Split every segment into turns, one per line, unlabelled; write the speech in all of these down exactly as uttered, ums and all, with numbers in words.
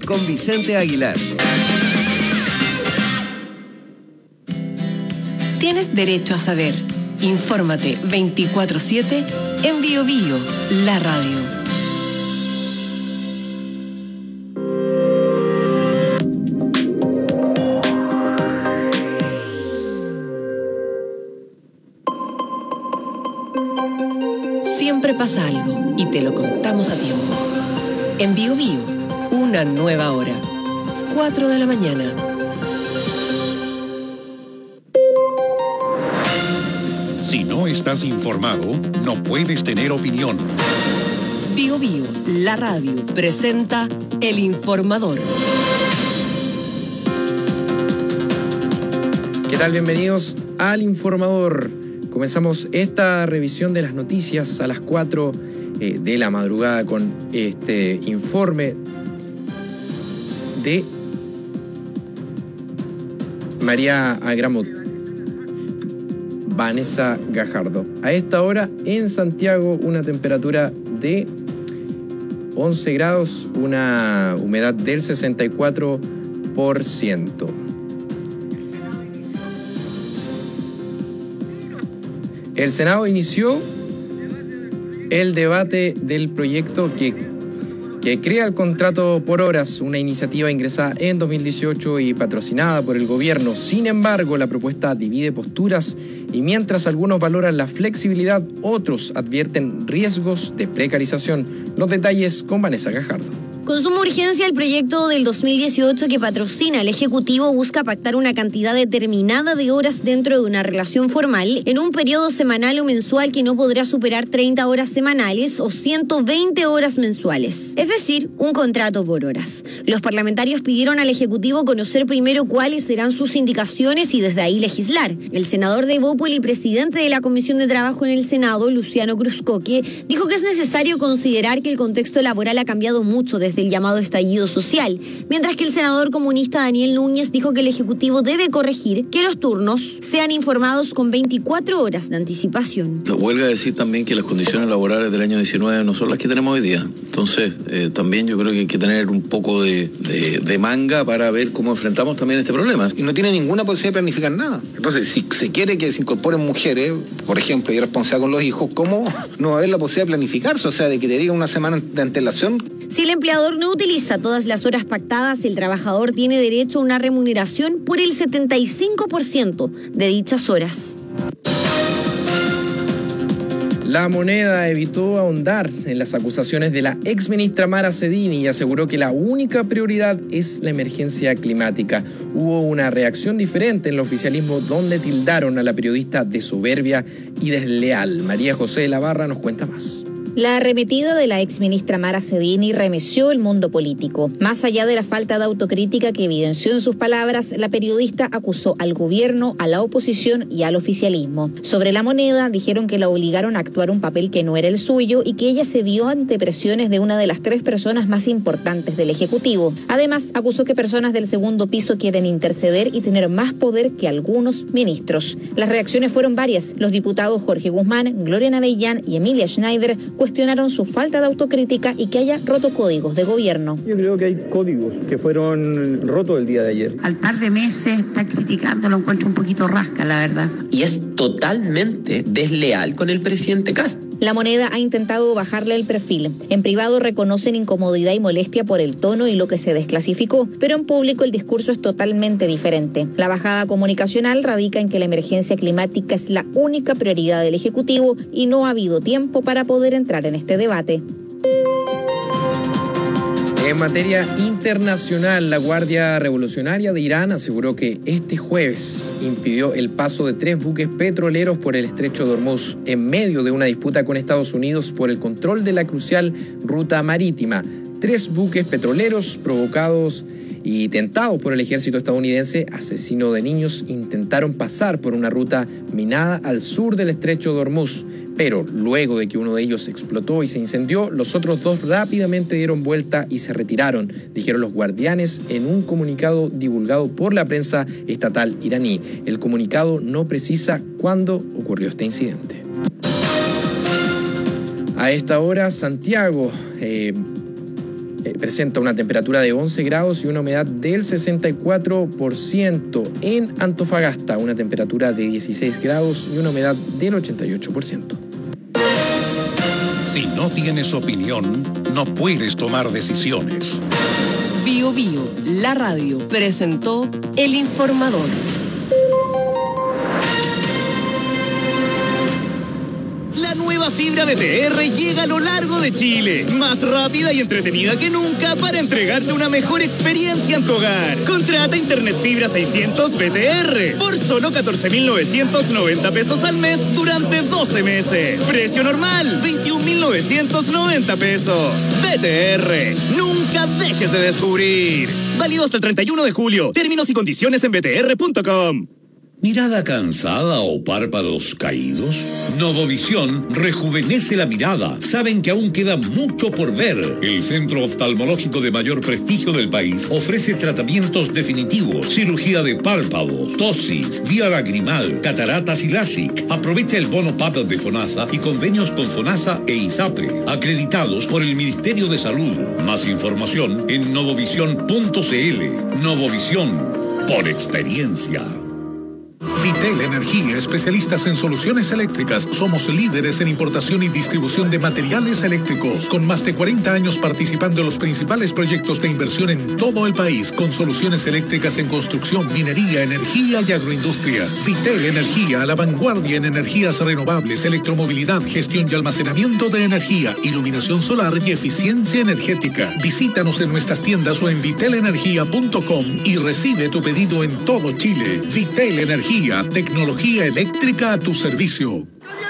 con Vicente Aguilar.
Tienes derecho a saber. Infórmate veinticuatro siete en Bio Bio, la radio. Siempre pasa algo y te lo contamos a tiempo. En Bio Bio, una nueva hora. cuatro de la mañana.
Si no estás informado, no puedes tener opinión.
Bio Bio, la radio, presenta El Informador.
¿Qué tal? Bienvenidos al Informador. Comenzamos esta revisión de las noticias a las cuatro eh, de la madrugada con este informe de María Agramot. Vanessa Gajardo. A esta hora en Santiago una temperatura de once grados, una humedad del sesenta y cuatro por ciento. El Senado inició el debate del proyecto que que crea el contrato por horas, una iniciativa ingresada en dos mil dieciocho y patrocinada por el gobierno. Sin embargo, la propuesta divide posturas y mientras algunos valoran la flexibilidad, otros advierten riesgos de precarización. Los detalles con Vanessa Gajardo.
Con suma urgencia, el proyecto del dos mil dieciocho que patrocina el Ejecutivo busca pactar una cantidad determinada de horas dentro de una relación formal en un periodo semanal o mensual que no podrá superar treinta horas semanales o ciento veinte horas mensuales, es decir, un contrato por horas. Los parlamentarios pidieron al Ejecutivo conocer primero cuáles serán sus indicaciones y desde ahí legislar. El senador de Evópoli y presidente de la Comisión de Trabajo en el Senado, Luciano Cruzcoque, dijo que es necesario considerar que el contexto laboral ha cambiado mucho desde del llamado estallido social, mientras que el senador comunista Daniel Núñez dijo que el Ejecutivo debe corregir que los turnos sean informados con veinticuatro horas de anticipación.
Huelga decir también que las condiciones laborales del año diecinueve no son las que tenemos hoy día. Entonces, eh, también yo creo que hay que tener un poco de, de, de manga para ver cómo enfrentamos también este problema.
Y no tiene ninguna posibilidad de planificar nada. Entonces, si se quiere que se incorporen mujeres, por ejemplo, y responsabilidad con los hijos, ¿cómo no va a haber la posibilidad de planificarse? O sea, de que te diga una semana de antelación.
Si el empleador no utiliza todas las horas pactadas, el trabajador tiene derecho a una remuneración por el setenta y cinco por ciento de dichas horas.
La Moneda evitó ahondar en las acusaciones de la exministra Mara Cedini y aseguró que la única prioridad es la emergencia climática. Hubo una reacción diferente en el oficialismo donde tildaron a la periodista de soberbia y desleal. María José de la Barra nos cuenta más.
La arremetida de la exministra Mara Cedini remeció el mundo político. Más allá de la falta de autocrítica que evidenció en sus palabras, la periodista acusó al gobierno, a la oposición y al oficialismo. Sobre La Moneda, dijeron que la obligaron a actuar un papel que no era el suyo y que ella cedió ante presiones de una de las tres personas más importantes del Ejecutivo. Además, acusó que personas del segundo piso quieren interceder y tener más poder que algunos ministros. Las reacciones fueron varias. Los diputados Jorge Guzmán, Gloria Navellán y Emilia Schneider cuestionaron su falta de autocrítica y que haya roto códigos de gobierno.
Yo creo que hay códigos que fueron rotos el día de ayer.
Al par de meses está criticando, lo encuentro un poquito rasca, la verdad.
Y es totalmente desleal con el presidente Kast.
La Moneda ha intentado bajarle el perfil. En privado reconocen incomodidad y molestia por el tono y lo que se desclasificó, pero en público el discurso es totalmente diferente. La bajada comunicacional radica en que la emergencia climática es la única prioridad del Ejecutivo y no ha habido tiempo para poder entrar en este debate.
En materia internacional, la Guardia Revolucionaria de Irán aseguró que este jueves impidió el paso de tres buques petroleros por el estrecho de Hormuz en medio de una disputa con Estados Unidos por el control de la crucial ruta marítima. Tres buques petroleros provocados y tentados por el ejército estadounidense, asesino de niños, intentaron pasar por una ruta minada al sur del estrecho de Hormuz. Pero luego de que uno de ellos explotó y se incendió, los otros dos rápidamente dieron vuelta y se retiraron, dijeron los guardianes en un comunicado divulgado por la prensa estatal iraní. El comunicado no precisa cuándo ocurrió este incidente. A esta hora, Santiago... Eh, eh, presenta una temperatura de once grados y una humedad del sesenta y cuatro por ciento. En Antofagasta, una temperatura de dieciséis grados y una humedad del ochenta y ocho por ciento.
Si no tienes opinión, no puedes tomar decisiones.
Bio Bio, la radio, presentó El Informador.
La nueva fibra B T R llega a lo largo de Chile, más rápida y entretenida que nunca para entregarte una mejor experiencia en tu hogar. Contrata Internet Fibra seiscientos B T R por solo catorce mil novecientos noventa pesos al mes durante doce meses. Precio normal, veintiún mil novecientos noventa pesos. B T R, nunca dejes de descubrir. Válido hasta el treinta y uno de julio. Términos y condiciones en b t r punto com.
¿Mirada cansada o párpados caídos? Novovisión rejuvenece la mirada. Saben que aún queda mucho por ver. El centro oftalmológico de mayor prestigio del país ofrece tratamientos definitivos, cirugía de párpados, tosis, vía lagrimal, cataratas y LASIK. Aprovecha el bono P A D de FONASA y convenios con FONASA e ISAPRE, acreditados por el Ministerio de Salud. Más información en novovisión punto c l. Novovisión, por experiencia.
Vitel Energía, especialistas en soluciones eléctricas. Somos líderes en importación y distribución de materiales eléctricos, con más de cuarenta años participando en los principales proyectos de inversión en todo el país, con soluciones eléctricas en construcción, minería, energía y agroindustria. Vitel Energía, a la vanguardia en energías renovables, electromovilidad, gestión y almacenamiento de energía, iluminación solar y eficiencia energética. Visítanos en nuestras tiendas o en vitel energía punto com y recibe tu pedido en todo Chile. Vitel Energía, tecnología eléctrica a tu servicio.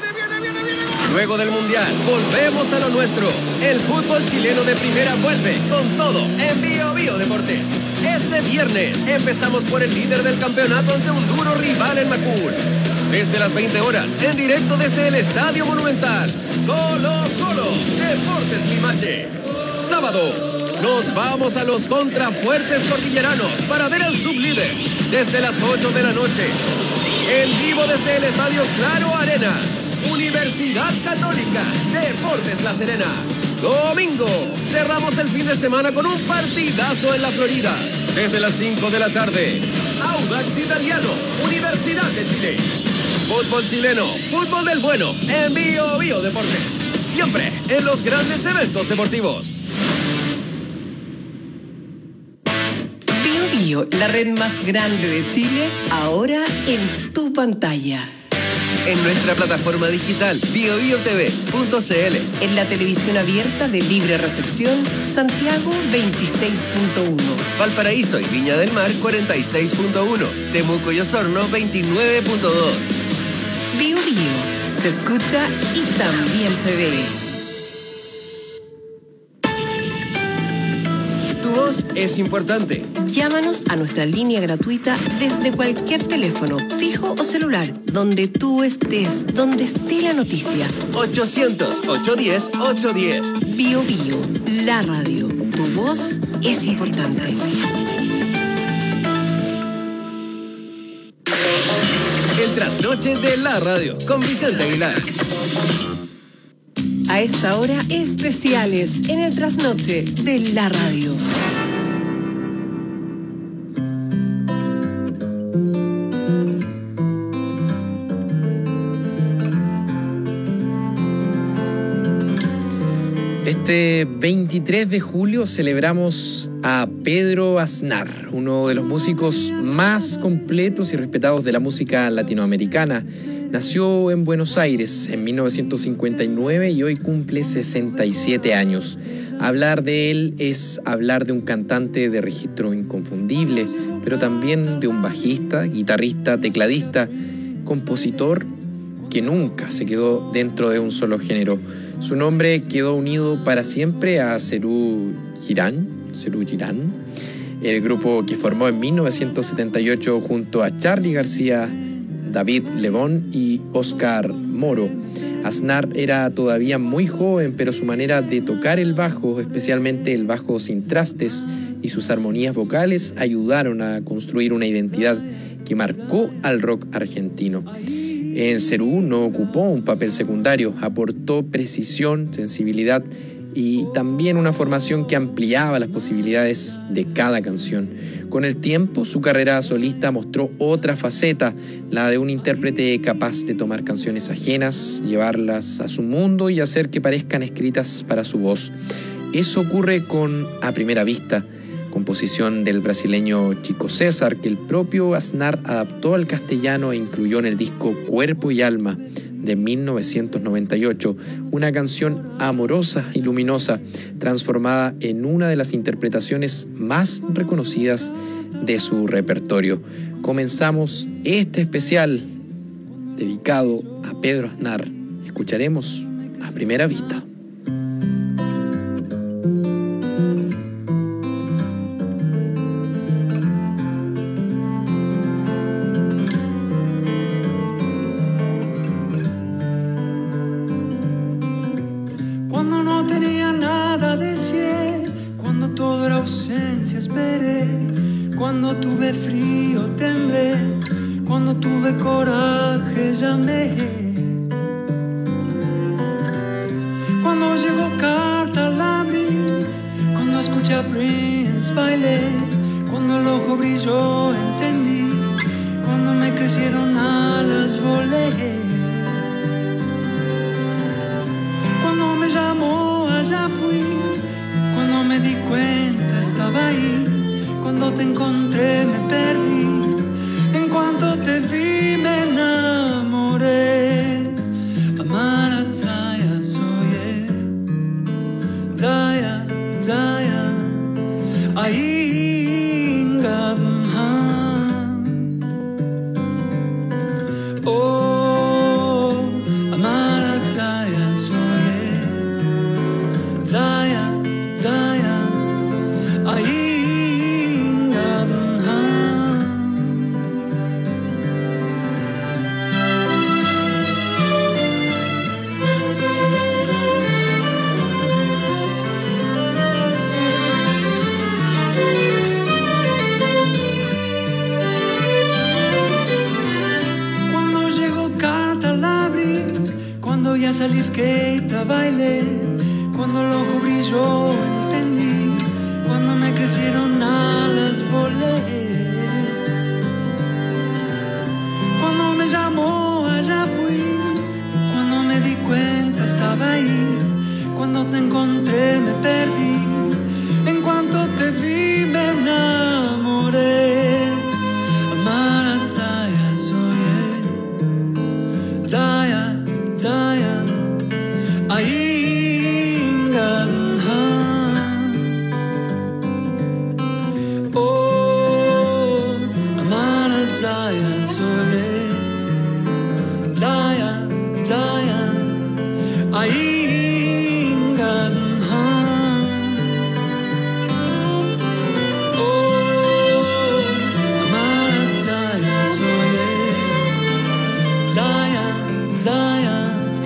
Luego del Mundial, volvemos a lo nuestro. El fútbol chileno de primera vuelve con todo en Bio Bio Deportes. Este viernes empezamos por el líder del campeonato ante un duro rival en Macul. Desde las veinte horas, en directo desde el Estadio Monumental. Colo Colo, Deportes Limache. Sábado, nos vamos a los contrafuertes cordilleranos para ver al sublíder desde las ocho de la noche. En vivo desde el Estadio Claro Arena. Universidad Católica, Deportes La Serena. Domingo, cerramos el fin de semana con un partidazo en la Florida. Desde las cinco de la tarde, Audax Italiano, Universidad de Chile. Fútbol chileno, fútbol del bueno, en Bio Bio Deportes. Siempre en los grandes eventos deportivos.
Bio Bio, la red más grande de Chile, ahora en tu pantalla.
En nuestra plataforma digital bio bio t v punto c l.
En la televisión abierta de libre recepción, Santiago veintiséis punto uno.
Valparaíso y Viña del Mar cuarenta y seis punto uno. Temuco y Osorno veintinueve punto dos.
Bio Bio, se escucha y también se ve.
Tu voz es importante.
Llámanos a nuestra línea gratuita desde cualquier teléfono, fijo o celular, donde tú estés, donde esté la noticia.
ochocientos, ochocientos diez, ochocientos diez.
Bio Bio, la radio. Tu voz es importante.
El trasnoche de la radio, con Vicente Aguilar.
A esta hora, especiales en el trasnoche de la radio.
Este veintitrés de julio celebramos a Pedro Aznar, uno de los músicos más completos y respetados de la música latinoamericana. Nació en Buenos Aires en mil novecientos cincuenta y nueve y hoy cumple sesenta y siete años. Hablar de él es hablar de un cantante de registro inconfundible, pero también de un bajista, guitarrista, tecladista, compositor que nunca se quedó dentro de un solo género. Su nombre quedó unido para siempre a Serú Girán, Serú Girán, el grupo que formó en mil novecientos setenta y ocho junto a Charly García, David Lebón y Oscar Moro. Aznar era todavía muy joven, pero su manera de tocar el bajo, especialmente el bajo sin trastes, y sus armonías vocales ayudaron a construir una identidad que marcó al rock argentino. En Serú no ocupó un papel secundario, aportó precisión, sensibilidad y también una formación que ampliaba las posibilidades de cada canción. Con el tiempo, su carrera solista mostró otra faceta, la de un intérprete capaz de tomar canciones ajenas, llevarlas a su mundo y hacer que parezcan escritas para su voz. Eso ocurre con A Primera Vista, composición del brasileño Chico César, que el propio Aznar adaptó al castellano e incluyó en el disco Cuerpo y Alma de mil novecientos noventa y ocho, una canción amorosa y luminosa, transformada en una de las interpretaciones más reconocidas de su repertorio. Comenzamos este especial dedicado a Pedro Aznar. Escucharemos A Primera Vista.
Cuando tuve frío temblé, cuando tuve coraje llamé. Cuando llegó carta la abrí, cuando escuché a Prince bailé, cuando el ojo brilló entendí, cuando me crecieron alas volé. Cuando me llamó allá fui, cuando me di cuenta estaba ahí. Cuando te encontré me perdí, en cuanto te vi me enamoré. Amara Taya soye, Taya, Taya, Aingadhan. Oh, Amara Taya soye, Taya, Taya, Aingadhan. Salif Keita bailé, cuando el ojo brilló entendí, cuando me crecieron alas volé. Cuando me llamó allá fui, cuando me di cuenta estaba ahí, cuando te encontré me perdí, en cuanto te vi me enamoré. Amara Taya soye, Taya, Taya, Aingadhan. Oh, Amara Taya soye, Taya, Taya, Aingadhan. Oh, Amara Taya soye, Taya, Taya,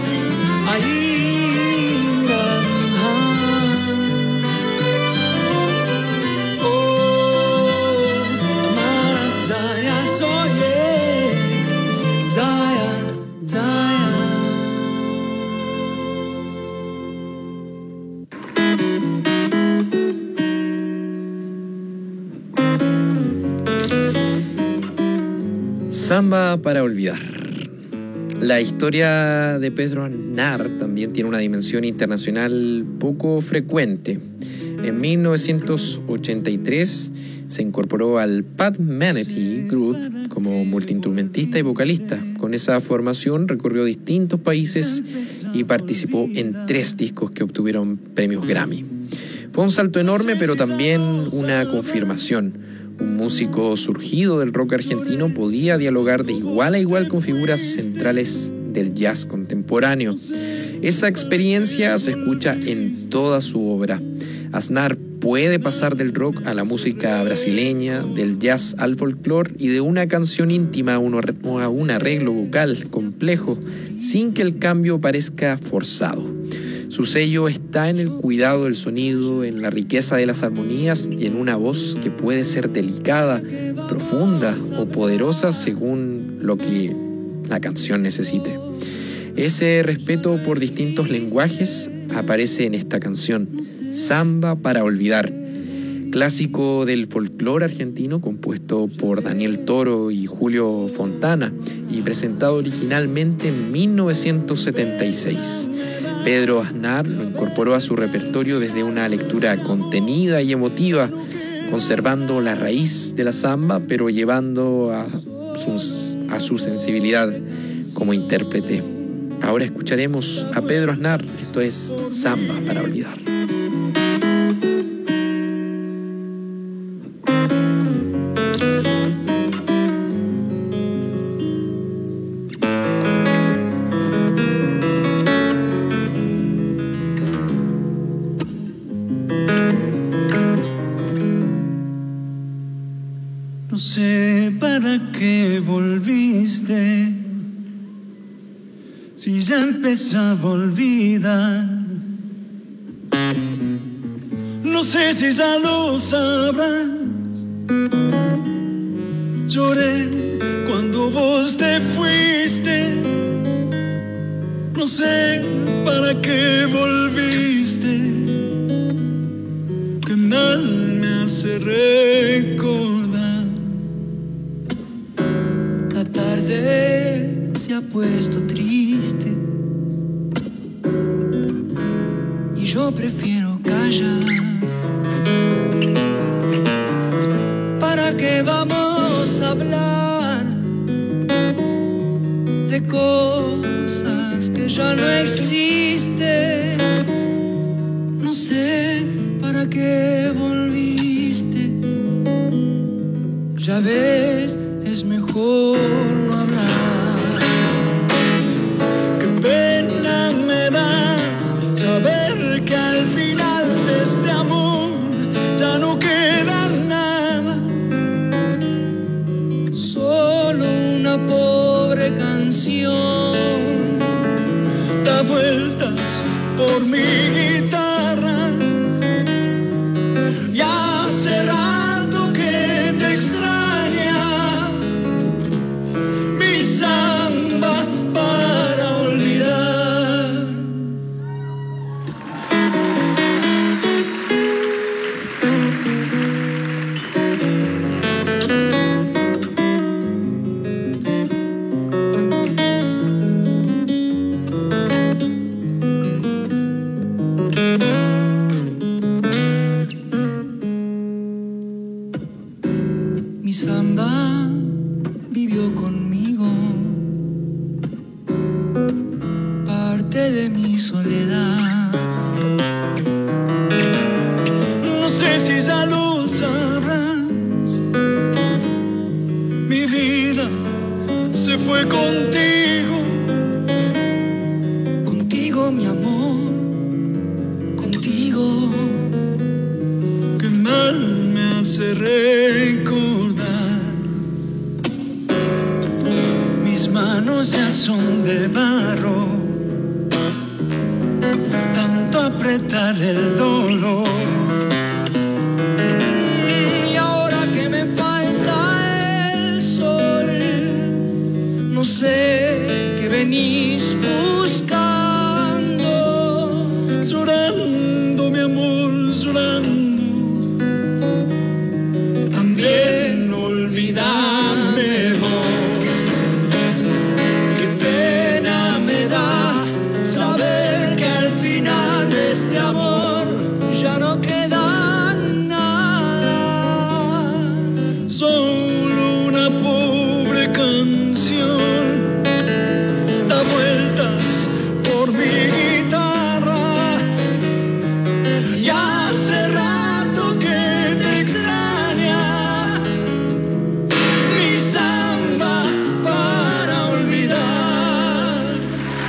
Samba para olvidar. La historia de Pedro Aznar también tiene una dimensión internacional poco frecuente. En mil novecientos ochenta y tres se incorporó al Pat Metheny Group como multiinstrumentista y vocalista. Con esa formación recorrió distintos países y participó en tres discos que obtuvieron premios Grammy. Fue un salto enorme, pero también una confirmación. Un músico surgido del rock argentino podía dialogar de igual a igual con figuras centrales del jazz contemporáneo. Esa experiencia se escucha en toda su obra. Aznar puede pasar del rock a la música brasileña, del jazz al folclore y de una canción íntima a un arreglo vocal complejo, sin que el cambio parezca forzado. Su sello está en el cuidado del sonido, en la riqueza de las armonías y en una voz que puede ser delicada, profunda o poderosa según lo que la canción necesite. Ese respeto por distintos lenguajes aparece en esta canción, Samba para olvidar, clásico del folclore argentino compuesto por Daniel Toro y Julio Fontana y presentado originalmente en mil novecientos setenta y seis. Pedro Aznar lo incorporó a su repertorio desde una lectura contenida y emotiva, conservando la raíz de la samba, pero llevando a su, a su sensibilidad como intérprete. Ahora escucharemos a Pedro Aznar, esto es Samba para olvidar.
No sé para qué volviste, si ya empezaba a olvidar. No sé si ya lo sabrás. Lloré cuando vos te fuiste. No sé para qué volviste. Qué mal me hace recordar. La tarde se ha puesto triste y yo prefiero callar. ¿Para qué vamos a hablar de cosas que ya no existen? No sé para qué volviste. Ya ves, es mejor no hablar. Qué pena me da saber que al final de este amor ya no queda nada, solo una pobre canción da vueltas por mi guitarra. Y hace rato que te extraña mi samba para olvidar. Mi samba vivió conmigo, parte de mi soledad. No sé si ya lo sabrás. Mi vida se fue contigo, contigo mi amor, contigo. Qué mal me hace recordar. Mis manos ya son de barro, tanto apretar el dolor. Y ahora que me falta el sol, no sé qué venís buscando. Llorando, mi amor, llorando. También olvidarme vos. Qué pena me da saber que al final de este amor ya no queda nada, solo una pobre canción da vueltas por mi guitarra. Y hace rato que te extraña mi samba para olvidar.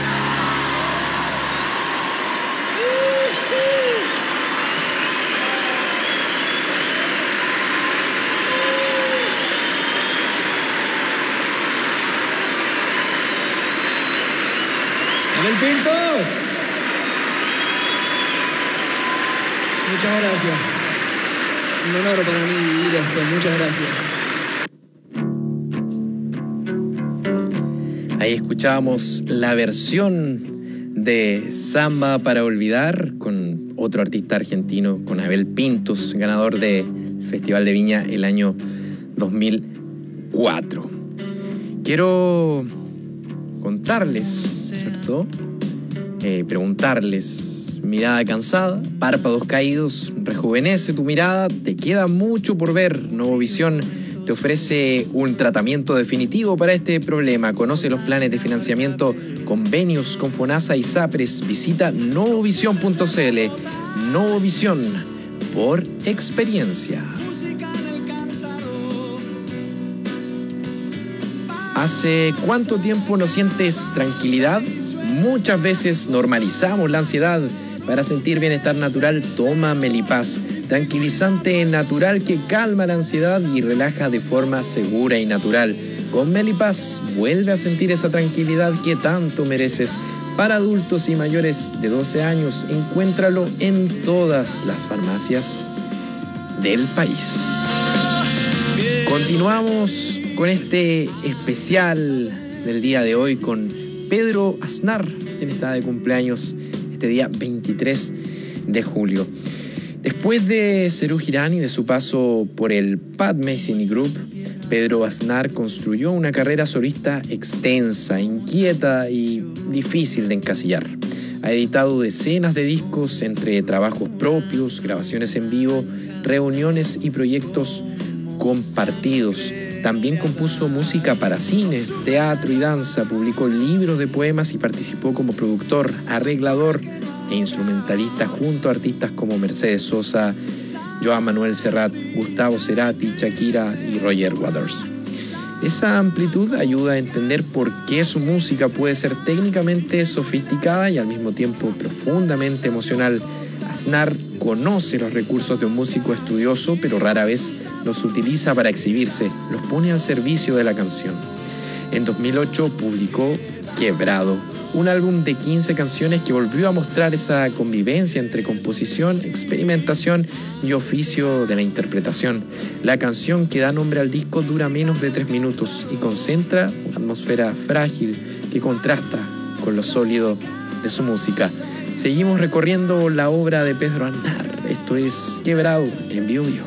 ¡Abel Pintos! Muchas gracias. Un honor para mí vivir esto. Muchas gracias.
Ahí escuchábamos la versión de Samba para Olvidar con otro artista argentino, con Abel Pintos, ganador del Festival de Viña el año dos mil cuatro. Quiero contarles, ¿cierto? Eh, preguntarles, mirada cansada, párpados caídos, rejuvenece tu mirada, te queda mucho por ver. Novovisión te ofrece un tratamiento definitivo para este problema. Conoce los planes de financiamiento, convenios con FONASA y SAPRES. Visita novovisión punto c l. Novovisión, por experiencia. ¿Hace cuánto tiempo no sientes tranquilidad? Muchas veces normalizamos la ansiedad. Para sentir bienestar natural, toma Melipaz, tranquilizante natural que calma la ansiedad y relaja de forma segura y natural. Con Melipaz, vuelve a sentir esa tranquilidad que tanto mereces. Para adultos y mayores de doce años, encuéntralo en todas las farmacias del país. Continuamos con este especial del día de hoy con Pedro Aznar, quien está de cumpleaños este día veintitrés de julio. Después de Serú Girán y de su paso por el Pat Metheny Group, Pedro Aznar construyó una carrera solista extensa, inquieta y difícil de encasillar. Ha editado decenas de discos entre trabajos propios, grabaciones en vivo, reuniones y proyectos compartidos. También compuso música para cine, teatro y danza, publicó libros de poemas y participó como productor, arreglador e instrumentalista junto a artistas como Mercedes Sosa, Joan Manuel Serrat, Gustavo Cerati, Shakira y Roger Waters. Esa amplitud ayuda a entender por qué su música puede ser técnicamente sofisticada y al mismo tiempo profundamente emocional. Aznar conoce los recursos de un músico estudioso, pero rara vez los utiliza para exhibirse, los pone al servicio de la canción. En dos mil ocho publicó Quebrado, un álbum de quince canciones que volvió a mostrar esa convivencia entre composición, experimentación y oficio de la interpretación. La canción que da nombre al disco dura menos de tres minutos y concentra una atmósfera frágil que contrasta con lo sólido de su música. Seguimos recorriendo la obra de Pedro Aznar. Esto es Quebrado en Bio Bio.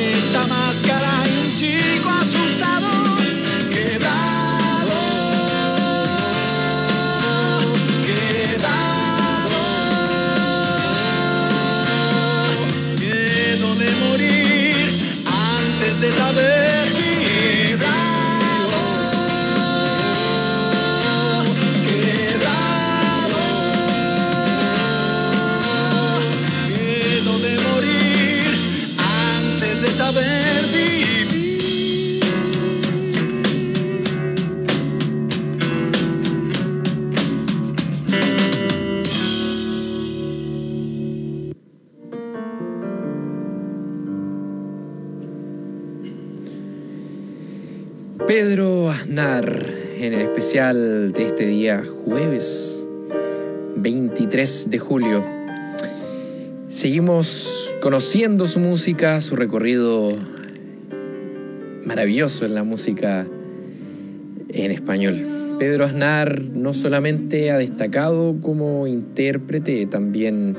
Máscara y un chico asustado, quebrado.
Aznar en el especial de este día, jueves veintitrés de julio. Seguimos conociendo su música, su recorrido maravilloso en la música en español. Pedro Aznar no solamente ha destacado como intérprete, también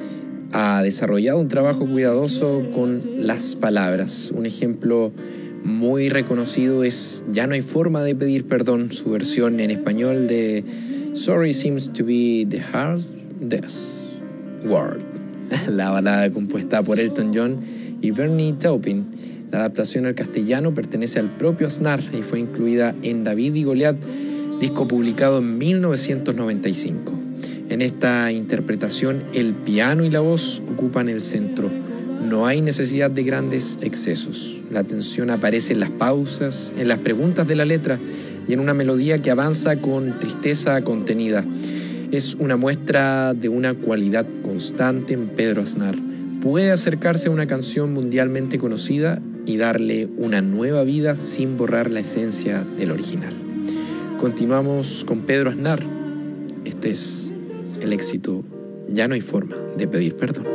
ha desarrollado un trabajo cuidadoso con las palabras. Un ejemplo muy reconocido es Ya no hay forma de pedir perdón, su versión en español de Sorry seems to be the hardest word, la balada compuesta por Elton John y Bernie Taupin. La adaptación al castellano pertenece al propio Aznar y fue incluida en David y Goliat, disco publicado en mil novecientos noventa y cinco. En esta interpretación, el piano y la voz ocupan el centro. No hay necesidad de grandes excesos. La tensión aparece en las pausas, en las preguntas de la letra y en una melodía que avanza con tristeza contenida. Es una muestra de una cualidad constante en Pedro Aznar. Puede acercarse a una canción mundialmente conocida y darle una nueva vida sin borrar la esencia del original. Continuamos con Pedro Aznar. Este es el éxito Ya no hay forma de pedir perdón.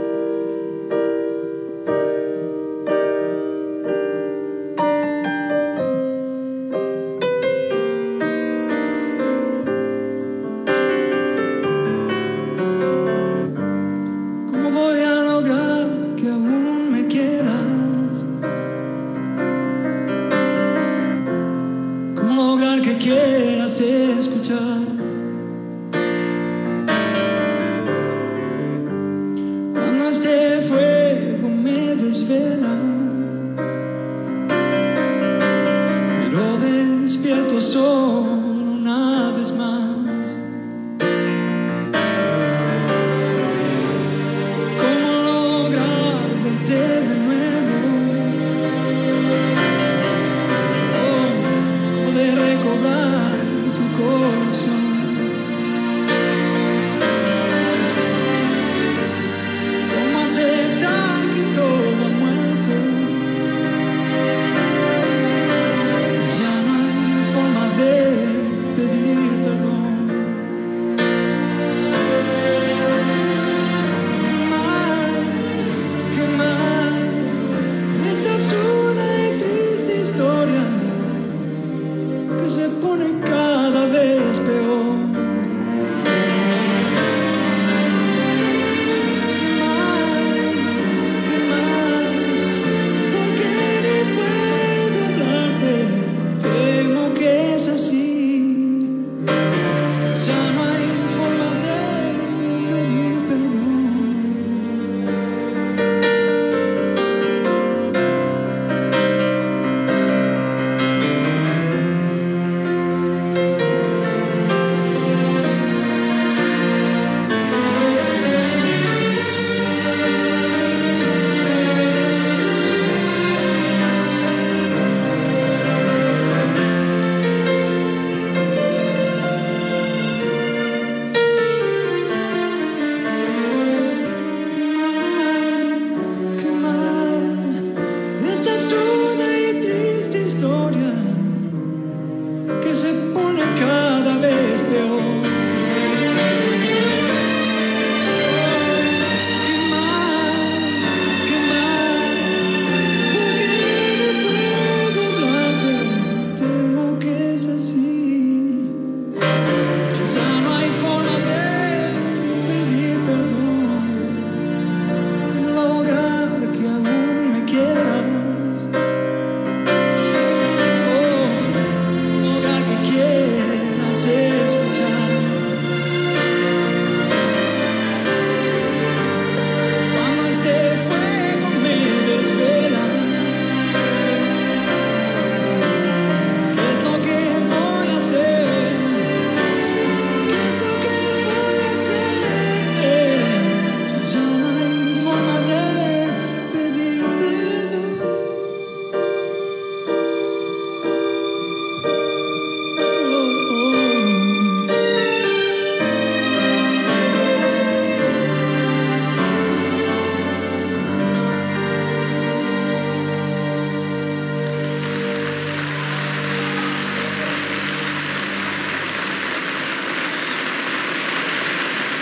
De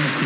así.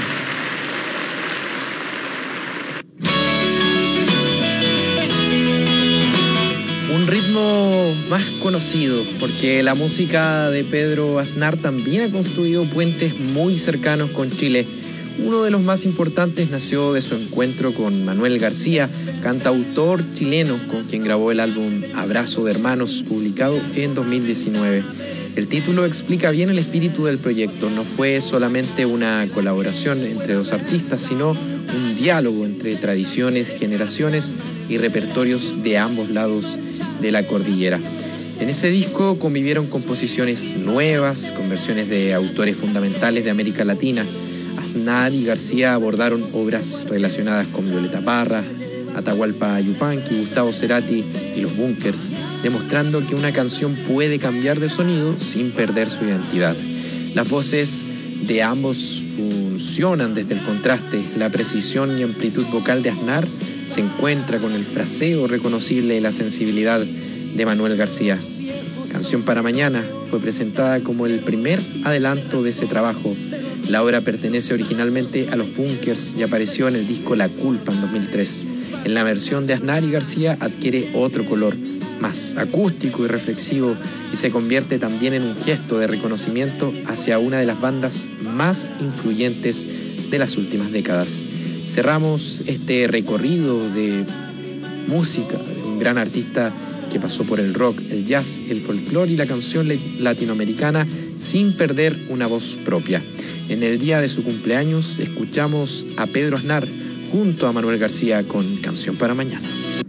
Un ritmo más conocido, porque la música de Pedro Aznar también ha construido puentes muy cercanos con Chile. Uno de los más importantes nació de su encuentro con Manuel García, cantautor chileno con quien grabó el álbum Abrazo de Hermanos, publicado en dos mil diecinueve. El título explica bien el espíritu del proyecto. No fue solamente una colaboración entre dos artistas, sino un diálogo entre tradiciones, generaciones y repertorios de ambos lados de la cordillera. En ese disco convivieron composiciones nuevas, con versiones de autores fundamentales de América Latina. Aznar y García abordaron obras relacionadas con Violeta Parra, Atahualpa Yupanqui, Gustavo Cerati y Los Bunkers, demostrando que una canción puede cambiar de sonido sin perder su identidad. Las voces de ambos funcionan desde el contraste. La precisión y amplitud vocal de Aznar se encuentra con el fraseo reconocible y la sensibilidad de Manuel García. Canción para Mañana fue presentada como el primer adelanto de ese trabajo. La obra pertenece originalmente a Los Bunkers y apareció en el disco La Culpa en dos mil tres. En la versión de Aznar y García adquiere otro color, más acústico y reflexivo, y se convierte también en un gesto de reconocimiento hacia una de las bandas más influyentes de las últimas décadas. Cerramos este recorrido de música de un gran artista que pasó por el rock, el jazz, el folclore y la canción latinoamericana sin perder una voz propia. En el día de su cumpleaños escuchamos a Pedro Aznar junto a Manuel García con Canción para Mañana.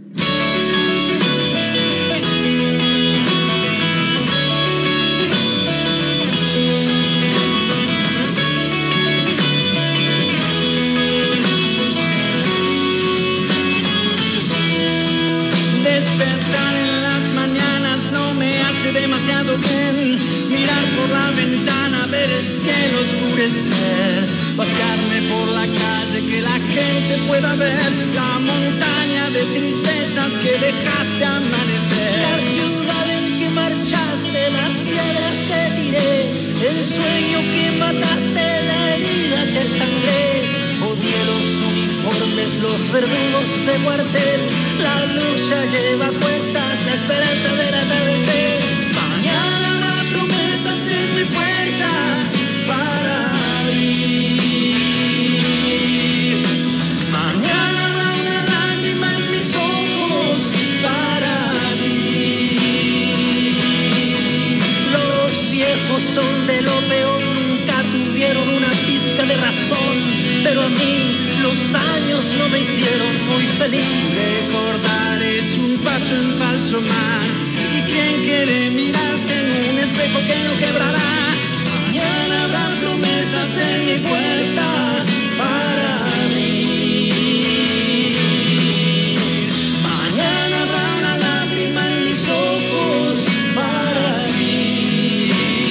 Despertar en las mañanas no me hace demasiado bien. Mirar por la ventana, ver el cielo oscurecer. Pasearme por la calle, que la gente pueda ver la montaña de tristezas que dejaste amanecer. La ciudad en que marchaste, las piedras que tiré, el sueño que mataste, la herida que sangré. Odié los uniformes, los verdugos de cuartel. La lucha lleva a cuestas la esperanza del atardecer. Mañana habrá promesas en mi puerta para abrir. Mañana habrá una lágrima en mis ojos para abrir. Los viejos son de lo peor, nunca tuvieron una pizca de razón. Pero a mí los años no me hicieron muy feliz. Recordar es un paso en falso más. Y quien quiere mirarse en un espejo que no quebrará. Mañana habrá promesas en mi puerta para abrir. Mañana habrá una lágrima en mis ojos para abrir.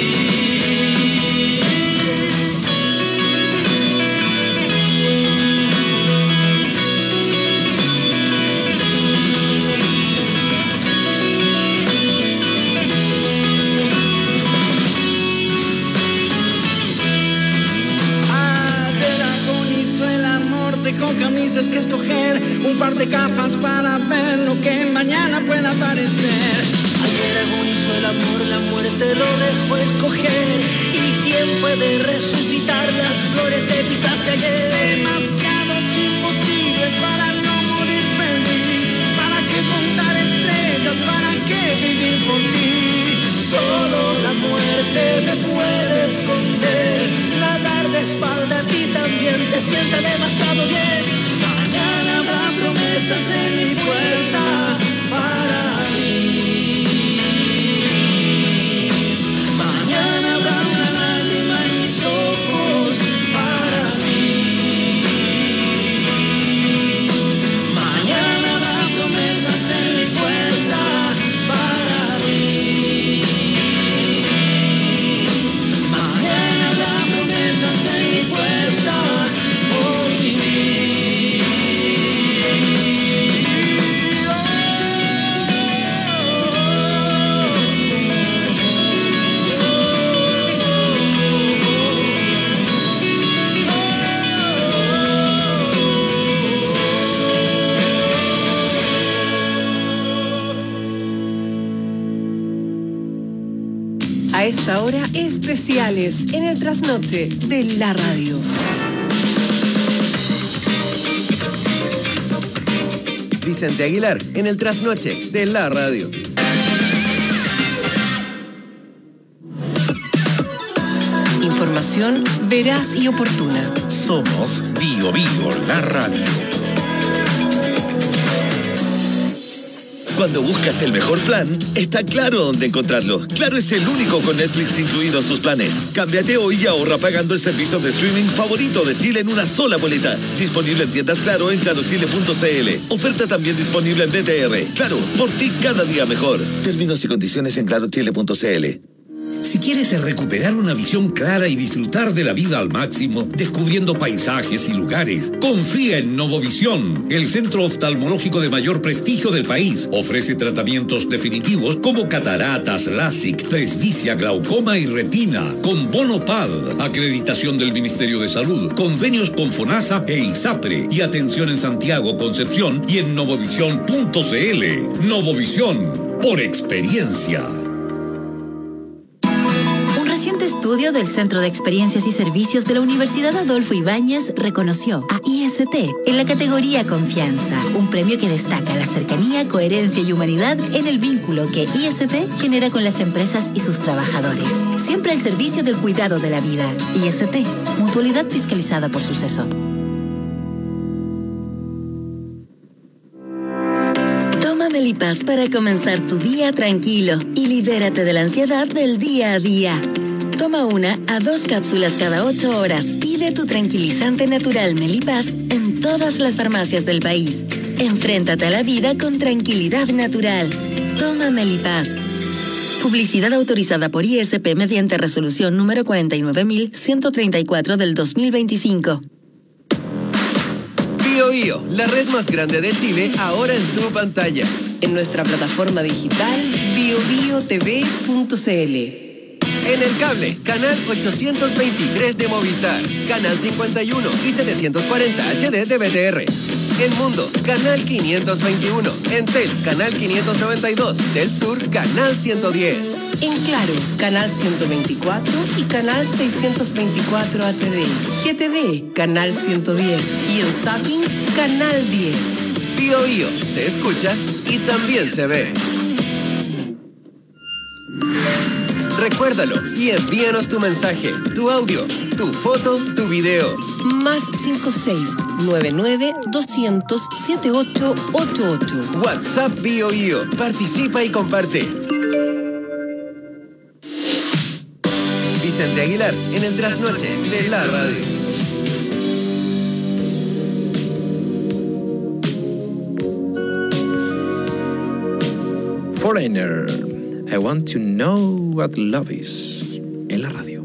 Con camisas que escoger, un par de gafas para ver lo que mañana pueda aparecer. Ayer agonizó el amor, la muerte lo dejó escoger. ¿Y quién puede resucitar las flores que pisaste ayer? Demasiados imposibles para no morir feliz. ¿Para qué contar estrellas? ¿Para qué vivir por ti? Solo la muerte me puede esconder. Nadar de espalda a ti también te sienta demasiado bien. Mañana habrá promesas en mi puerta para abrir. Mañana habrá una lágrima en mis ojos para abrir. Mañana habrá promesas en mi puerta para abrir.
especiales en el trasnoche de la radio.
Vicente Aguilar en el trasnoche de la radio.
Información veraz y oportuna.
Somos Bio Bio, la radio.
Cuando buscas el mejor plan, está Claro dónde encontrarlo. Claro es el único con Netflix incluido en sus planes. Cámbiate hoy y ahorra pagando el servicio de streaming favorito de Chile en una sola boleta. Disponible en tiendas Claro en claro chile punto c l. Oferta también disponible en B T R. Claro, por ti cada día mejor. Términos y condiciones en claro chile punto c l.
Si quieres recuperar una visión clara y disfrutar de la vida al máximo, descubriendo paisajes y lugares, confía en Novovisión, el centro oftalmológico de mayor prestigio del país. Ofrece tratamientos definitivos como cataratas, LASIK, presbicia, glaucoma y retina, con bono P A D, acreditación del Ministerio de Salud, convenios con FONASA e ISAPRE y atención en Santiago, Concepción y en novovisión punto c l. Novovisión, por experiencia.
Un reciente estudio del Centro de Experiencias y Servicios de la Universidad Adolfo Ibáñez reconoció a I S T en la categoría Confianza, un premio que destaca la cercanía, coherencia y humanidad en el vínculo que I S T genera con las empresas y sus trabajadores. Siempre al servicio del cuidado de la vida. I S T, mutualidad fiscalizada por Suceso.
Toma Melipaz para comenzar tu día tranquilo y libérate de la ansiedad del día a día. Toma una a dos cápsulas cada ocho horas. Pide tu tranquilizante natural Melipaz en todas las farmacias del país. Enfréntate a la vida con tranquilidad natural. Toma Melipaz. Publicidad autorizada por I S P mediante resolución número cuarenta y nueve mil ciento treinta y cuatro del dos mil veinticinco.
Bio Bio, la red más grande de Chile, ahora en tu pantalla.
En nuestra plataforma digital bio bio t v punto c l.
En el cable, canal ochocientos veintitrés de Movistar, canal cincuenta y uno y setecientos cuarenta H D de B T R. En Mundo, canal quinientos veintiuno. En Tel, canal quinientos noventa y dos. Del Sur, canal ciento diez.
En Claro, canal ciento veinticuatro y canal seiscientos veinticuatro H D. G T V, canal ciento diez. Y en Zapping, canal diez.
Bio Bio, se escucha y también se ve. Recuérdalo y envíanos tu mensaje, tu audio, tu foto, tu video.
Más cinco seis nueve nueve dos cero cero siete ocho ocho ocho.
WhatsApp Bio Bio. Participa y comparte. Vicente Aguilar en el trasnoche de la radio.
Foreigner, I want to know what love is. En la radio.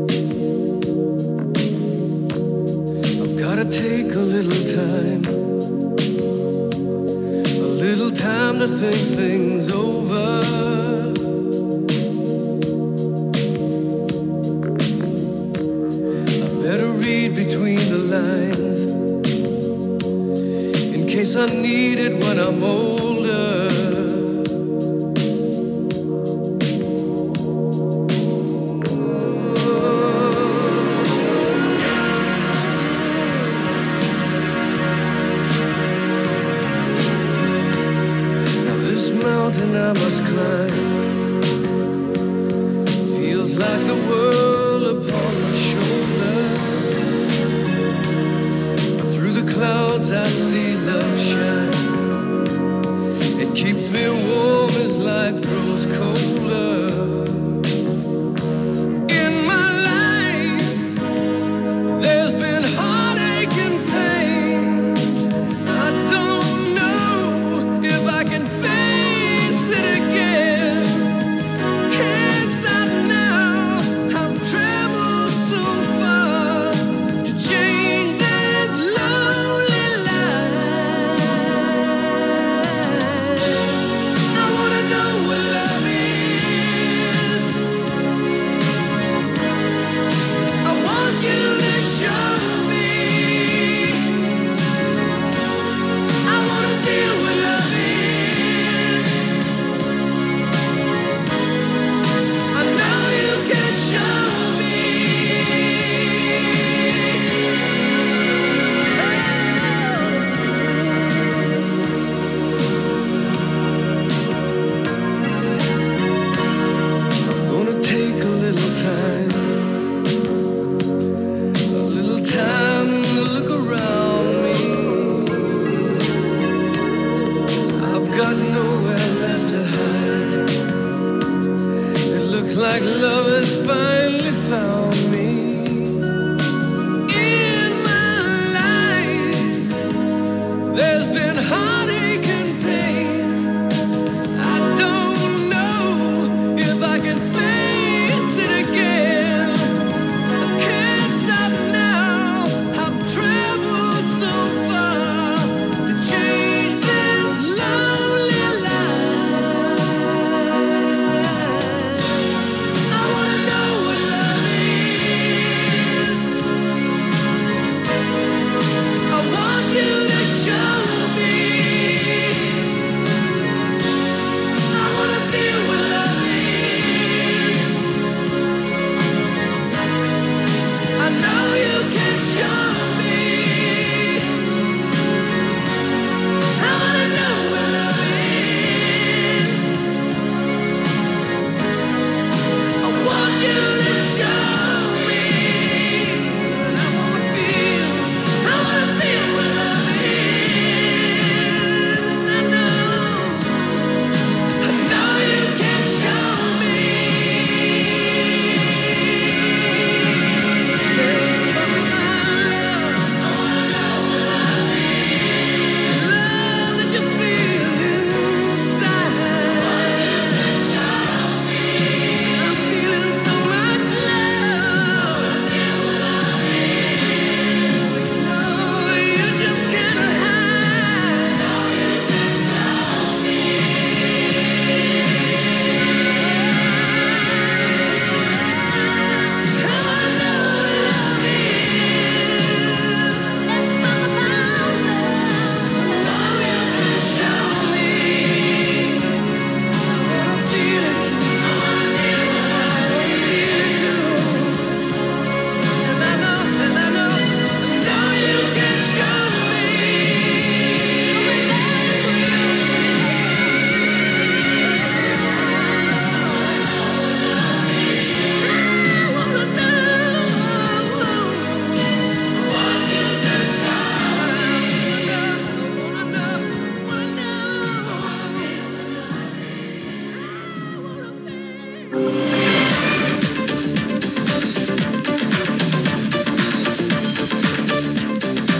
I've gotta take a little time, a little time to think things over. I better read between the lines, in case I need it when I'm older. I must climb, feels like the world upon my shoulder. Through the clouds I see love shine.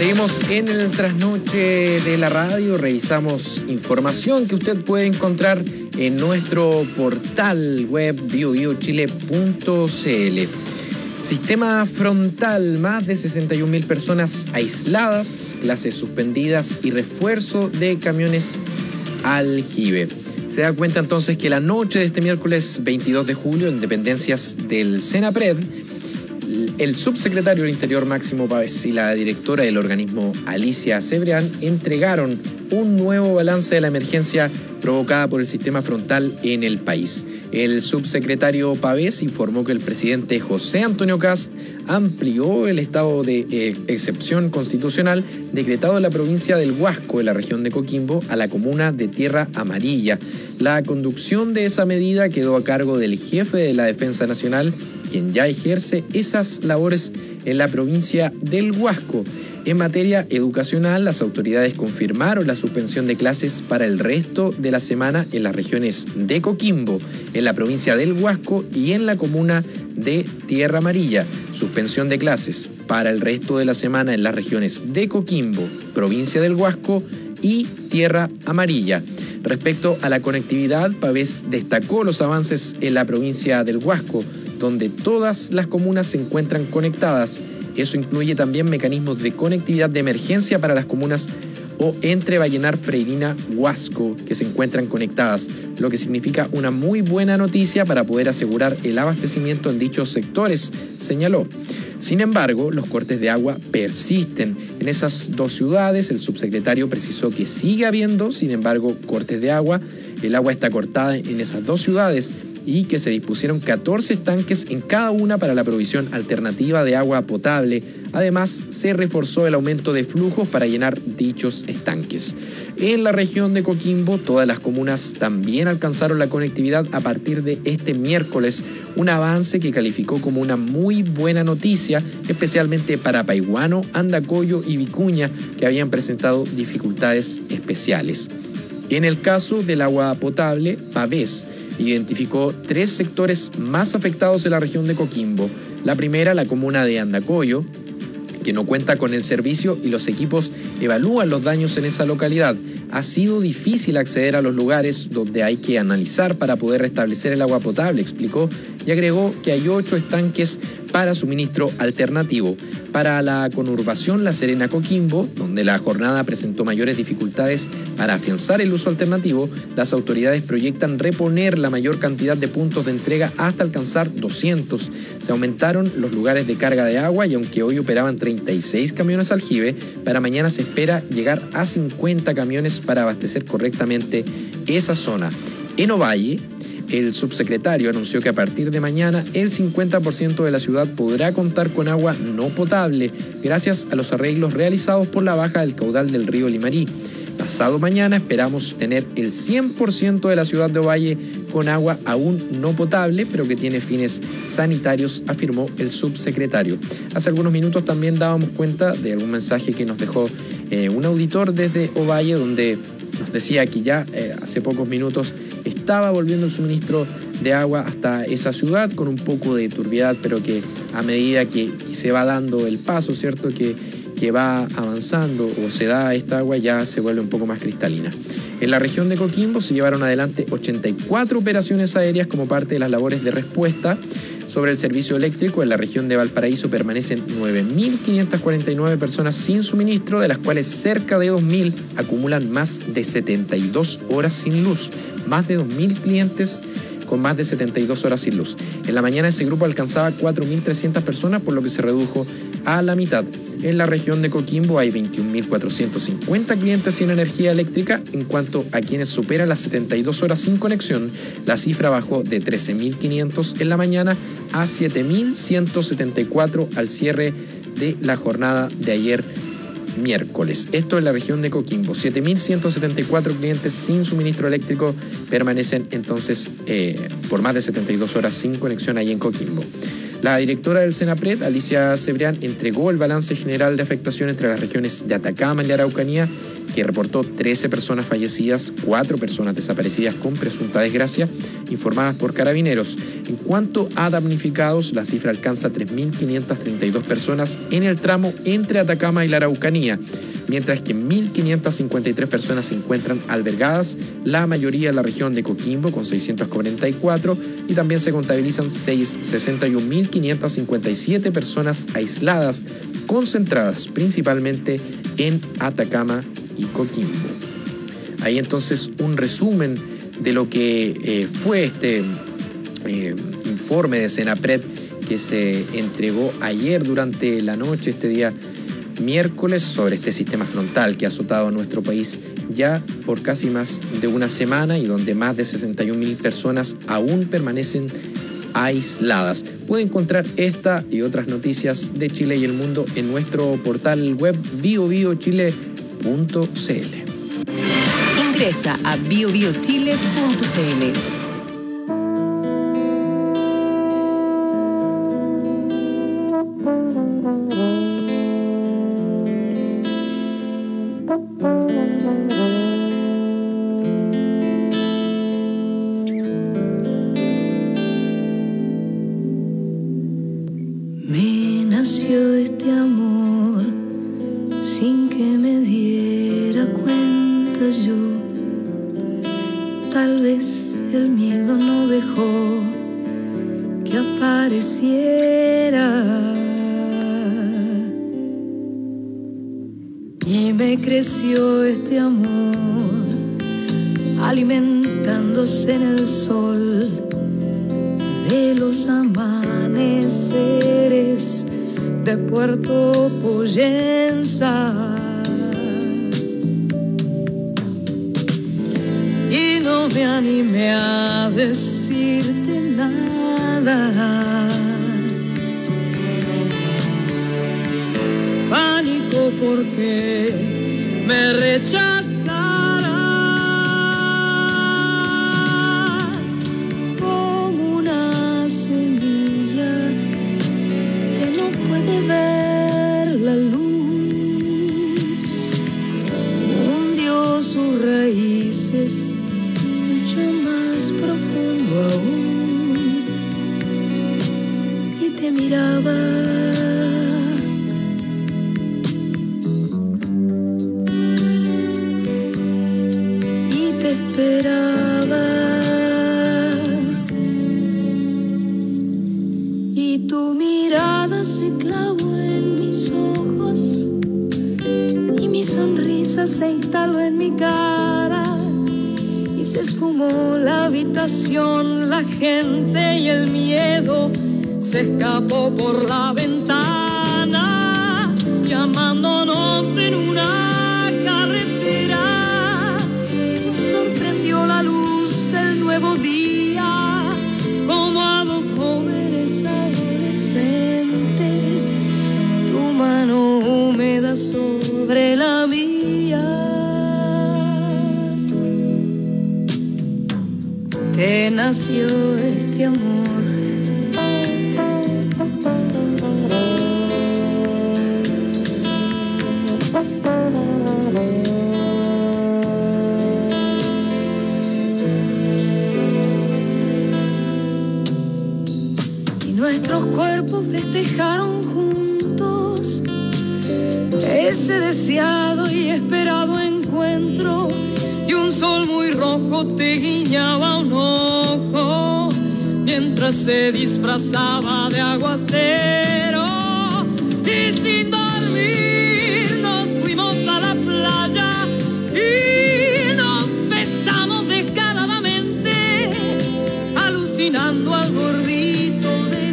Seguimos en el trasnoche de la radio, revisamos información que usted puede encontrar en nuestro portal web bio bio chile punto c l. Sistema frontal, más de sesenta y un mil personas aisladas, clases suspendidas y refuerzo de camiones aljibe. Se da cuenta entonces que la noche de este miércoles veintidós de julio, en dependencias del Senapred, el subsecretario del Interior Máximo Pavés y la directora del organismo Alicia Cebrián entregaron un nuevo balance de la emergencia provocada por el sistema frontal en el país. El subsecretario Pavés informó que el presidente José Antonio Kast amplió el estado de eh, excepción constitucional decretado en la provincia del Huasco, en la región de Coquimbo, a la comuna de Tierra Amarilla. La conducción de esa medida quedó a cargo del jefe de la Defensa Nacional, quien ya ejerce esas labores en la provincia del Huasco. En materia educacional, las autoridades confirmaron la suspensión de clases para el resto de la semana en las regiones de Coquimbo, en la provincia del Huasco y en la comuna de Tierra Amarilla. Suspensión de clases para el resto de la semana en las regiones de Coquimbo, provincia del Huasco y Tierra Amarilla. Respecto a la conectividad, Pavés destacó los avances en la provincia del Huasco, donde todas las comunas se encuentran conectadas. Eso incluye también mecanismos de conectividad de emergencia para las comunas o entre Vallenar, Freirina, Huasco, que se encuentran conectadas, lo que significa una muy buena noticia para poder asegurar el abastecimiento en dichos sectores, señaló. Sin embargo, los cortes de agua persisten. En esas dos ciudades, el subsecretario precisó que sigue habiendo, sin embargo, cortes de agua. El agua está cortada en esas dos ciudades y que se dispusieron catorce estanques en cada una para la provisión alternativa de agua potable. Además, se reforzó el aumento de flujos para llenar dichos estanques. En la región de Coquimbo, todas las comunas también alcanzaron la conectividad a partir de este miércoles, un avance que calificó como una muy buena noticia, especialmente para Paiguano, Andacollo y Vicuña, que habían presentado dificultades especiales. En el caso del agua potable, Pavés identificó tres sectores más afectados en la región de Coquimbo. La primera, la comuna de Andacollo, que no cuenta con el servicio y los equipos evalúan los daños en esa localidad. Ha sido difícil acceder a los lugares donde hay que analizar para poder restablecer el agua potable, explicó, y agregó que hay ocho estanques para suministro alternativo. Para la conurbación La Serena Coquimbo, donde la jornada presentó mayores dificultades para afianzar el uso alternativo, las autoridades proyectan reponer la mayor cantidad de puntos de entrega hasta alcanzar doscientos. Se aumentaron los lugares de carga de agua y aunque hoy operaban treinta y seis camiones aljibe, para mañana se espera llegar a cincuenta camiones para abastecer correctamente esa zona. En Ovalle, el subsecretario anunció que a partir de mañana el cincuenta por ciento de la ciudad podrá contar con agua no potable gracias a los arreglos realizados por la baja del caudal del río Limarí. Pasado mañana esperamos tener el cien por ciento de la ciudad de Ovalle con agua aún no potable, pero que tiene fines sanitarios, afirmó el subsecretario. Hace algunos minutos también dábamos cuenta de algún mensaje que nos dejó eh, un auditor desde Ovalle, donde nos decía que ya eh, hace pocos minutos estaba volviendo el suministro de agua hasta esa ciudad con un poco de turbiedad, pero que a medida que, que se va dando el paso, ¿cierto?, que, que va avanzando o se da esta agua, ya se vuelve un poco más cristalina. En la región de Coquimbo se llevaron adelante ochenta y cuatro operaciones aéreas como parte de las labores de respuesta sobre el servicio eléctrico. En la región de Valparaíso permanecen nueve mil quinientas cuarenta y nueve personas sin suministro, de las cuales cerca de dos mil acumulan más de setenta y dos horas sin luz. Más de dos mil clientes con más de setenta y dos horas sin luz. En la mañana ese grupo alcanzaba cuatro mil trescientas personas, por lo que se redujo a la mitad. En la región de Coquimbo hay veintiún mil cuatrocientos cincuenta clientes sin energía eléctrica. En cuanto a quienes superan las setenta y dos horas sin conexión, la cifra bajó de trece mil quinientos en la mañana a siete mil ciento setenta y cuatro al cierre de la jornada de ayer miércoles. Esto en la región de Coquimbo. siete mil ciento setenta y cuatro clientes sin suministro eléctrico permanecen entonces eh, por más de setenta y dos horas sin conexión ahí en Coquimbo. La directora del Senapred, Alicia Cebrián, entregó el balance general de afectación entre las regiones de Atacama y de Araucanía, que reportó trece personas fallecidas, cuatro personas desaparecidas con presunta desgracia, informadas por Carabineros. En cuanto a damnificados, la cifra alcanza tres mil quinientas treinta y dos personas en el tramo entre Atacama y la Araucanía, mientras que mil quinientas cincuenta y tres personas se encuentran albergadas, la mayoría en la región de Coquimbo, con seiscientas cuarenta y cuatro, y también se contabilizan sesenta y un mil quinientas cincuenta y siete personas aisladas, concentradas principalmente en Atacama y Coquimbo. Ahí entonces un resumen de lo que eh, fue este eh, informe de Senapred que se entregó ayer durante la noche, este día miércoles, sobre este sistema frontal que ha azotado a nuestro país ya por casi más de una semana y donde más de sesenta y un mil personas aún permanecen aisladas. Puede encontrar esta y otras noticias de Chile y el mundo en nuestro portal web bio bio chile punto c l.
Ingresa a bio bio chile punto c l.
Me nació este amor sin que me diera cuenta yo. Tal vez el miedo no dejó que apareciera. Y me creció este amor alimentándose en el sol de los amaneceres de Puerto Poyensa. Y no me animé a decirte nada. Pánico porque me rechazarás como una semilla que no puede ver la luz. Hundió sus raíces mucho más profundo aún y te miraba. Esperaba y tu mirada se clavó en mis ojos y mi sonrisa se instaló en mi cara y se esfumó la habitación, la gente y el miedo se escapó por la ventana llamándonos en una carretera. Sorprendió la luz del nuevo día, como a dos jóvenes adolescentes, tu mano húmeda sobre la mía. Te nació este amor. Nuestros cuerpos festejaron juntos ese deseado y esperado encuentro, y un sol muy rojo te guiñaba un ojo mientras se disfrazaba de aguacero. Y sin dormir nos fuimos a la playa y nos besamos descaradamente, alucinando al gordito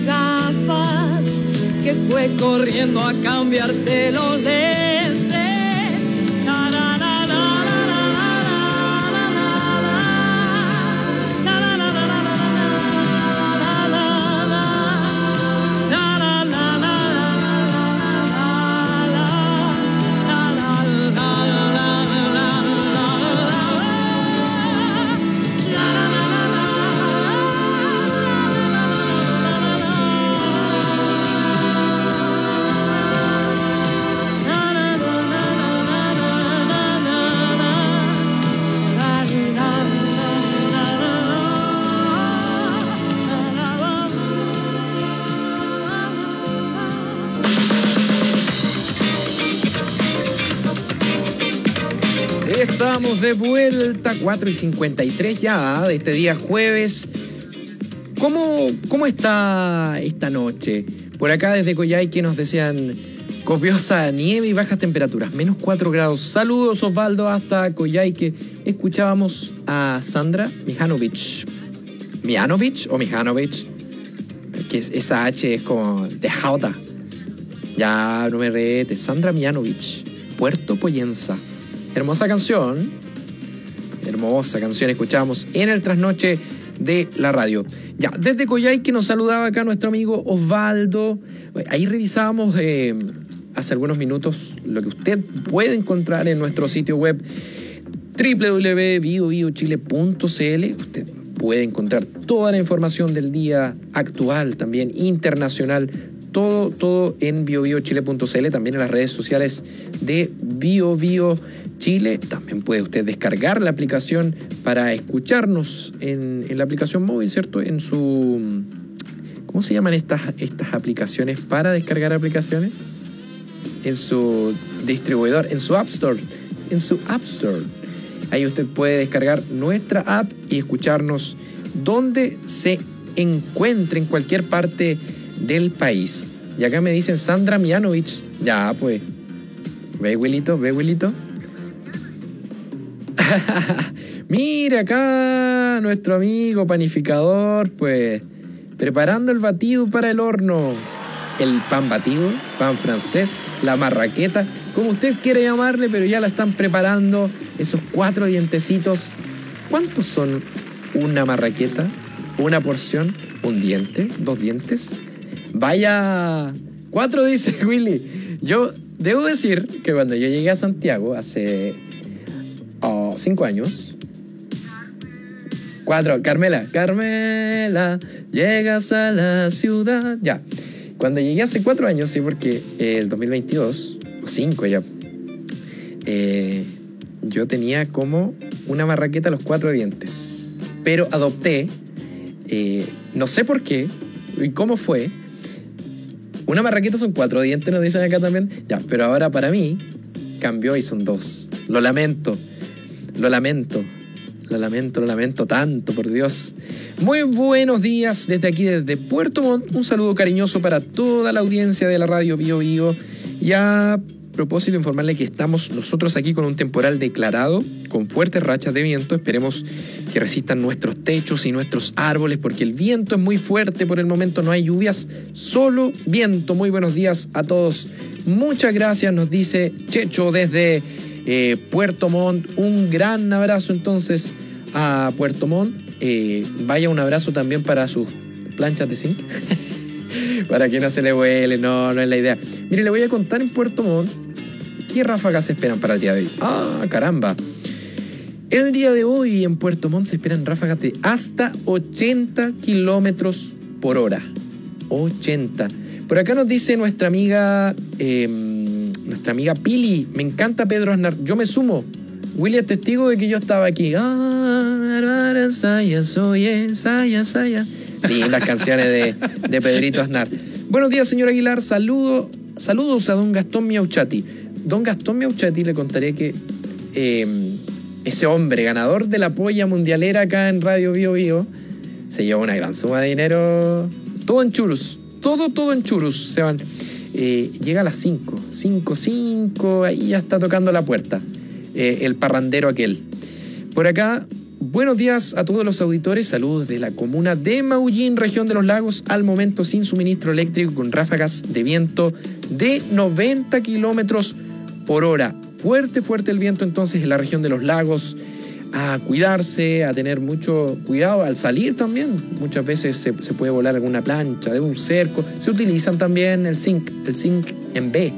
que fue corriendo a cambiarse los lentes. La, la, la, la,
estamos de vuelta, cuatro y cincuenta y tres ya de este día jueves. ¿Cómo, cómo está esta noche? Por acá desde Coyhaique nos decían copiosa nieve y bajas temperaturas, menos cuatro grados. Saludos Osvaldo hasta Coyhaique. Escuchábamos a Sandra Mijanovic. ¿Mijanovic o Mijanovic? Que es, esa H es como de jauta. Ya no me retes. Sandra Mijanovic, Puerto Poyensa. Hermosa canción. Hermosa canción escuchábamos en el trasnoche de la radio. Ya, desde Coyhaique nos saludaba acá nuestro amigo Osvaldo. Ahí revisábamos eh, hace algunos minutos lo que usted puede encontrar en nuestro sitio web doble u doble u doble u punto bio bio chile punto c l. Usted puede encontrar toda la información del día actual, también internacional, todo, todo en bio bio chile punto c l, también en las redes sociales de BioBio Chile. También puede usted descargar la aplicación para escucharnos en, en la aplicación móvil, ¿cierto? En su... ¿Cómo se llaman estas, estas aplicaciones para descargar aplicaciones? En su distribuidor, en su App Store. En su App Store. Ahí usted puede descargar nuestra app y escucharnos donde se encuentre, en cualquier parte del país. Y acá me dicen Sandra Mijanovic. Ya, pues. ¿Ve, Wilito? ¿Ve, Wilito? Mira acá nuestro amigo panificador, pues, preparando el batido para el horno. El pan batido, pan francés, la marraqueta, como usted quiere llamarle, pero ya la están preparando. Esos cuatro dientecitos. ¿Cuántos son una marraqueta? ¿Una porción? ¿Un diente? ¿Dos dientes? Vaya, cuatro dice Willy. Yo debo decir que cuando yo llegué a Santiago hace oh, cinco años. Cuatro, Carmela, Carmela, llegas a la ciudad. Ya, cuando llegué hace cuatro años, sí, porque eh, el dos mil veintidós, o cinco ya, eh, yo tenía como una marraqueta a los cuatro dientes. Pero adopté, eh, no sé por qué y cómo fue. Una marraqueta son cuatro dientes, nos dicen acá también. Ya, pero ahora para mí cambió y son dos. Lo lamento, lo lamento, lo lamento, lo lamento tanto, por Dios. Muy buenos días desde aquí, desde Puerto Montt. Un saludo cariñoso para toda la audiencia de la radio Bio Bio. Y a propósito, informarle que estamos nosotros aquí con un temporal declarado, con fuertes rachas de viento. Esperemos que resistan nuestros techos y nuestros árboles, porque el viento es muy fuerte. Por el momento no hay lluvias, solo viento. Muy buenos días a todos. Muchas gracias, nos dice Checho desde eh, Puerto Montt. Un gran abrazo entonces a Puerto Montt. Eh, vaya un abrazo también para sus planchas de zinc. Para que no se le vuele, no, no es la idea. Mire, le voy a contar en Puerto Montt qué ráfagas se esperan para el día de hoy. ¡Ah, caramba! El día de hoy en Puerto Montt se esperan ráfagas de hasta ochenta kilómetros por hora. ochenta. Por acá nos dice nuestra amiga, eh, nuestra amiga Pili, me encanta Pedro Aznar, yo me sumo. Willy es testigo de que yo estaba aquí. Ah, saya, soy, saya, saya. Lindas canciones de, de Pedrito Aznar. Buenos días, señor Aguilar. Saludo, saludos a don Gastón Miauchati. Don Gastón Miauchati, le contaré que eh, ese hombre, ganador de la polla mundialera acá en Radio Bio Bio, se lleva una gran suma de dinero. Todo en churros. Todo, todo en churros. Se van. Eh, llega a las cinco. cinco, cinco. Ahí ya está tocando la puerta. Eh, el parrandero aquel. Por acá, buenos días a todos los auditores. Saludos de la comuna de Maullín, región de los lagos. Al momento sin suministro eléctrico, con ráfagas de viento de noventa kilómetros por hora. Fuerte, fuerte el viento entonces en la región de los lagos. A cuidarse, a tener mucho cuidado al salir también. Muchas veces se, se puede volar alguna plancha de un cerco. Se utilizan también el zinc, el zinc en B.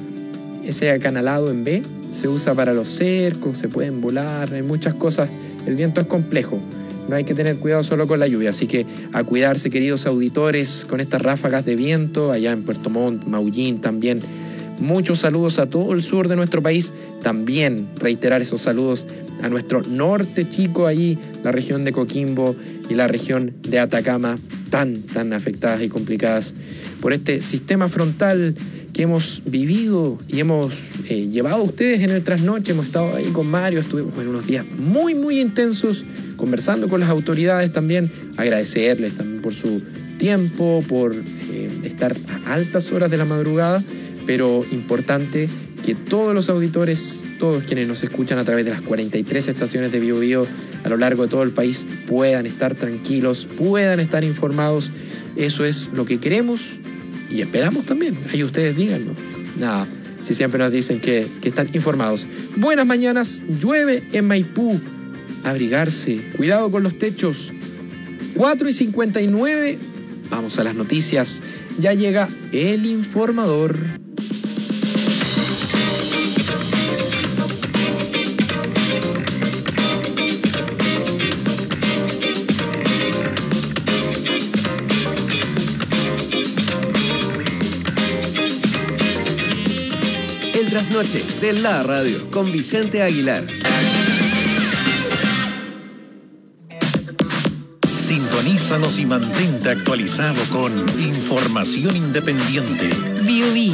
Ese acanalado en B se usa para los cercos, se pueden volar, hay muchas cosas. El viento es complejo, no hay que tener cuidado solo con la lluvia, así que a cuidarse, queridos auditores, con estas ráfagas de viento allá en Puerto Montt, Maullín también. Muchos saludos a todo el sur de nuestro país, también reiterar esos saludos a nuestro norte chico, ahí la región de Coquimbo y la región de Atacama, tan, tan afectadas y complicadas por este sistema frontal que hemos vivido y hemos eh, llevado a ustedes en el trasnoche. Hemos estado ahí con Mario, estuvimos en unos días muy, muy intensos, conversando con las autoridades también, agradecerles también por su tiempo, por eh, estar a altas horas de la madrugada, pero importante que todos los auditores, todos quienes nos escuchan a través de las cuarenta y tres estaciones de Bio Bio a lo largo de todo el país puedan estar tranquilos, puedan estar informados. Eso es lo que queremos y esperamos también. Ahí ustedes díganlo. Nada, si siempre nos dicen que, que están informados. Buenas mañanas, llueve en Maipú. Abrigarse, cuidado con los techos. cuatro y cincuenta y nueve, vamos a las noticias. Ya llega el informador.
El trasnoche de la radio con Vicente Aguilar.
Sintonízanos y mantente actualizado con información independiente.
Bio Bio.